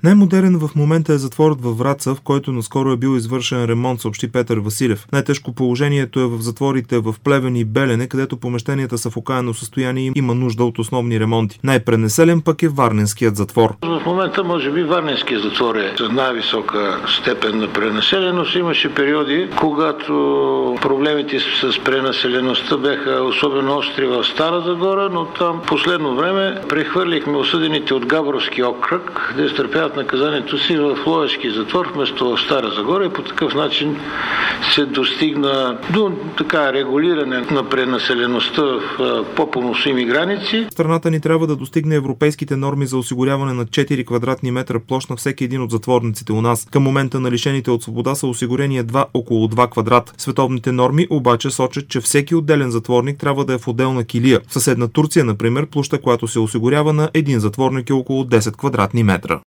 Най-модерен в момента е затворът във Враца, в който наскоро е бил извършен ремонт, съобщи Петър Василев. Най-тежко положението е в затворите в Плевен и Белене, където помещенията са в окаяно състояние и има нужда от основни ремонти. Най-пренаселен пък е Варненският затвор. В момента може би Варненският затвор е с най-висока степен на пренаселеност. Имаше периоди, когато проблемите с пренаселеността бяха особено остри в Стара Загора, но там последно време прехвърлихме осъдените от Габровски окръг да изтърпяват наказанието си в Ловешки затвор вместо в Стара Загора и по такъв начин се достигна до регулиране на пренаселеността в по-поносими граници. Страната ни трябва да достигне европейските норми за осигуряване на 4 квадратни метра площ на всеки един от затворниците у нас. Към момента на лишените от свобода са осигурени едва около 2 квадрата. Световните норми обаче сочат, че всеки отделен затворник трябва да е в отделна килия. В съседна Турция, например, площта, която се осигурява на един затворник е около 10 квадратни метра.